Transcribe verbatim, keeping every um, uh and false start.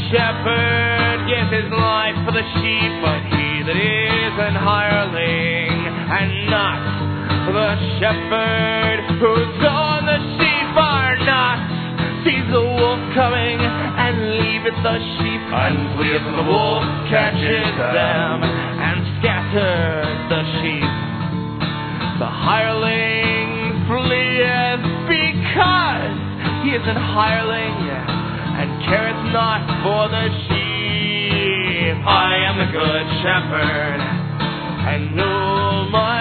shepherd gives his life for the sheep, but he that is an hireling and not the shepherd whose own the sheep are not, sees the wolf coming and leaveth the sheep and fleeth, and the wolf catches them and scatters the sheep. The hireling fleeth because he is an hireling and careth not for the sheep. I am the good shepherd, and know my